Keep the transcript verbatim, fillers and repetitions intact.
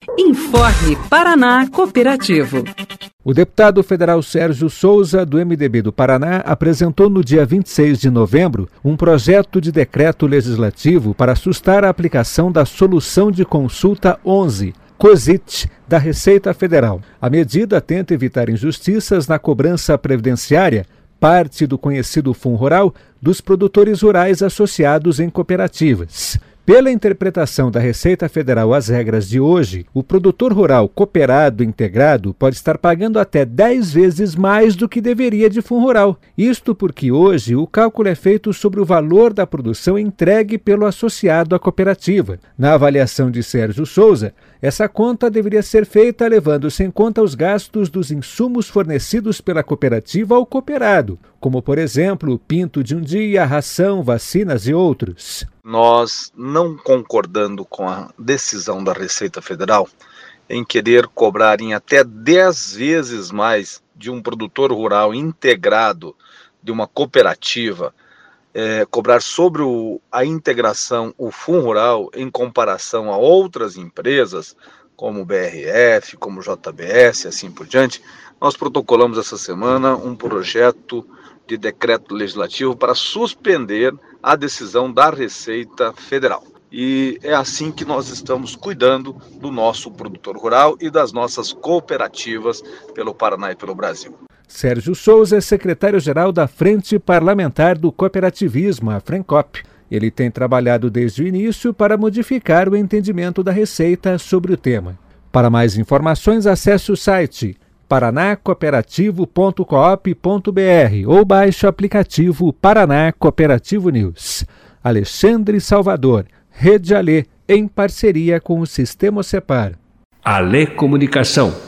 Informe Paraná Cooperativo. O deputado federal Sérgio Souza, do M D B do Paraná, apresentou no dia vinte e seis de novembro um projeto de decreto legislativo para sustar a aplicação da Solução de Consulta onze, COSIT, da Receita Federal. A medida tenta evitar injustiças na cobrança previdenciária, parte do conhecido Fundo Rural, dos produtores rurais associados em cooperativas. Pela interpretação da Receita Federal às regras de hoje, o produtor rural cooperado integrado pode estar pagando até dez vezes mais do que deveria de fundo rural. Isto porque hoje o cálculo é feito sobre o valor da produção entregue pelo associado à cooperativa. Na avaliação de Sérgio Souza, essa conta deveria ser feita levando-se em conta os gastos dos insumos fornecidos pela cooperativa ao cooperado, como, por exemplo, o pinto de um dia, ração, vacinas e outros. Nós, não concordando com a decisão da Receita Federal em querer cobrar em até dez vezes mais de um produtor rural integrado de uma cooperativa, é, cobrar sobre o, a integração o Fundo Rural em comparação a outras empresas, como o B R F, como o J B S, assim por diante, nós protocolamos essa semana um projeto de decreto legislativo para suspender a decisão da Receita Federal. E é assim que nós estamos cuidando do nosso produtor rural e das nossas cooperativas pelo Paraná e pelo Brasil. Sérgio Souza é secretário-geral da Frente Parlamentar do Cooperativismo, a FRENCOP. Ele tem trabalhado desde o início para modificar o entendimento da Receita sobre o tema. Para mais informações, acesse o site paraná cooperativo ponto coop ponto br ou baixe o aplicativo Paraná Cooperativo News. Alexandre Salvador, Rede Alê, em parceria com o Sistema Cepar. Alê Comunicação.